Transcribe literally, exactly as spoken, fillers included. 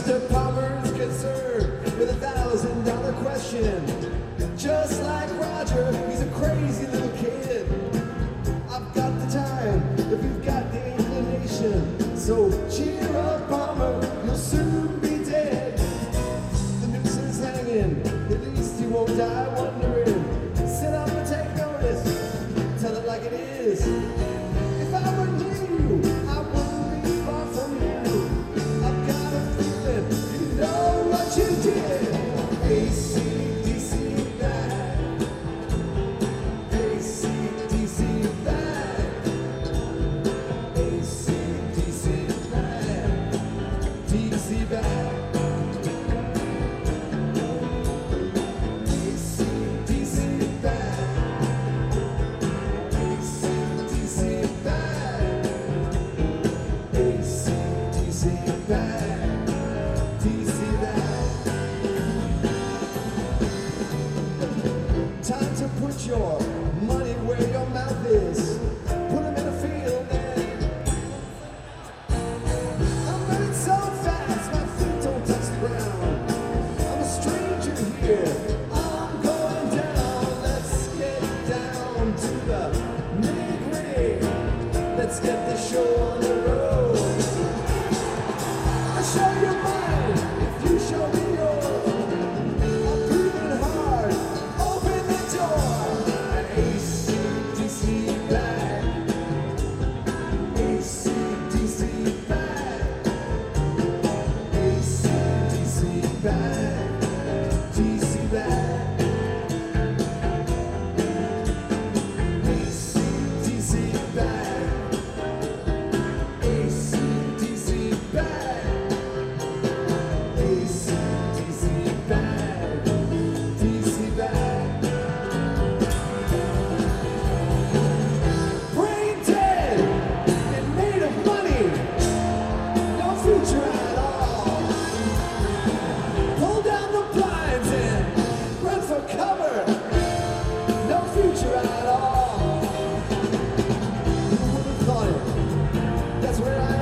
Mister Palmer's concerned with a thousand dollar question. Just like Roger, he's a crazy little kid. I've got the time if you've got the inclination. So cheer up, Palmer, you'll soon be dead. The noose is hanging, at least you won't die wondering. Sit up and take notice, tell it like it is. If I were near you, I wouldn't be far from you. I've got a feeling you know what you did. A C D C back, A C D C back, A C D C back, D C back. Time to put your money where your mouth is. Put them in a field, man. I'm running so fast, my feet don't touch the ground. I'm a stranger here, I'm going down. Let's get down to the nitty-gritty. Let's get this show on the road. I'll show you mine if you show me yours. That's where I